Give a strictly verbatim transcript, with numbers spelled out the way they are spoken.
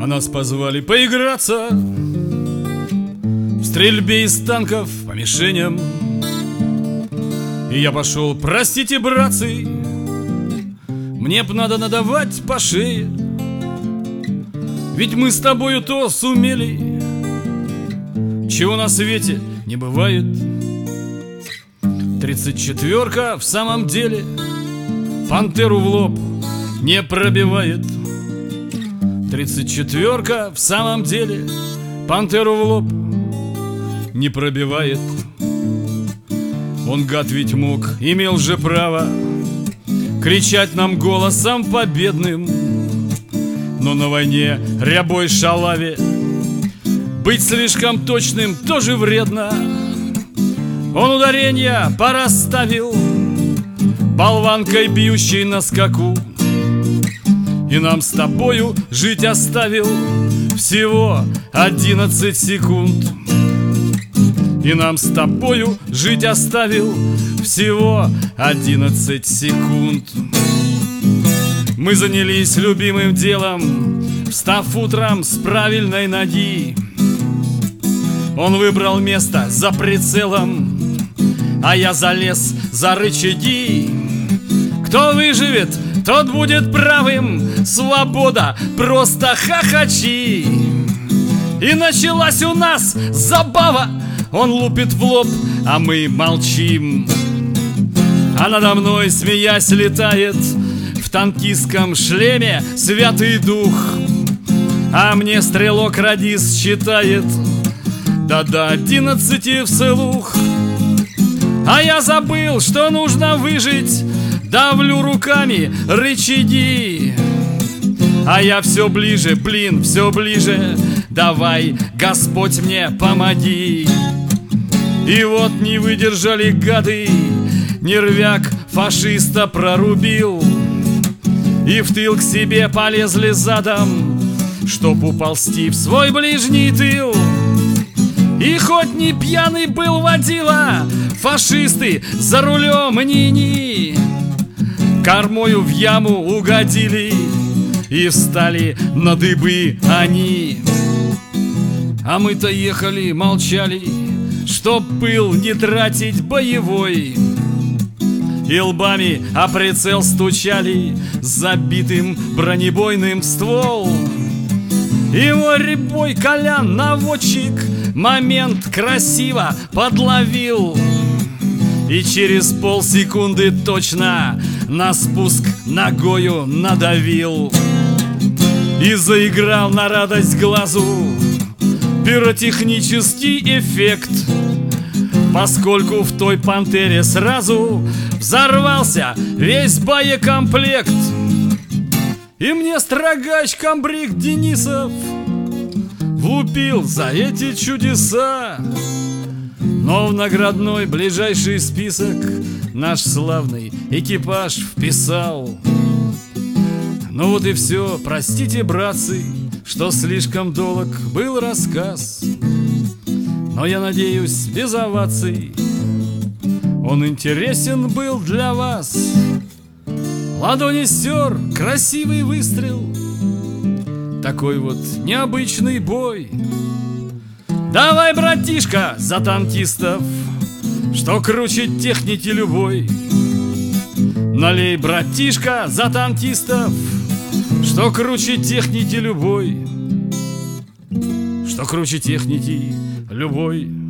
А нас позвали поиграться в стрельбе из танков по мишеням. И я пошел: простите, братцы, мне б надо надавать по шее, ведь мы с тобою то сумели, чего на свете не бывает. Тридцать четверка в самом деле пантеру в лоб не пробивает. Тридцать четверка в самом деле пантеру в лоб не пробивает. Он, гад, ведь мог, имел же право кричать нам голосом победным, но на войне рябой шалаве быть слишком точным тоже вредно. Он ударенья порасставил, болванкой бьющей на скаку, и нам с тобою жить оставил всего одиннадцать секунд. И нам с тобою жить оставил всего одиннадцать секунд. Мы занялись любимым делом, встав утром с правильной ноги. Он выбрал место за прицелом, а я залез за рычаги. Кто выживет, тот будет правым. Свобода, просто хохочи. И началась у нас забава. Он лупит в лоб, а мы молчим. А надо мной, смеясь, летает в танкистском шлеме Святый Дух. А мне стрелок-радист считает да до одиннадцати вслух. А я забыл, что нужно выжить, давлю руками рычаги. А я все ближе, блин, все ближе. Давай, Господь, мне помоги. И вот не выдержали гады, нервяк фашиста прорубил, и в тыл к себе полезли задом, чтоб уползти в свой ближний тыл. И хоть не пьяный был водила, фашисты за рулем ни-ни, кормою в яму угодили, и встали на дыбы они. А мы-то ехали, молчали, чтоб пыл не тратить боевой, и лбами о прицел стучали забитым бронебойным ствол. И мой рябой Колян, наводчик, момент красиво подловил, и через полсекунды точно на спуск ногою надавил. И заиграл на радость глазу пиротехнический эффект, поскольку в той пантере сразу взорвался весь боекомплект. И мне строгач комбриг Денисов влупил за эти чудеса, но в наградной ближайший список наш славный экипаж вписал. Ну вот и все, простите, братцы, что слишком долг был рассказ, но я надеюсь, без оваций он интересен был для вас. Ладони стер, красивый выстрел, такой вот необычный бой. Давай, братишка, за танкистов, что круче техники любой. Налей, братишка, за танкистов, что круче техники любой, что круче техники любой.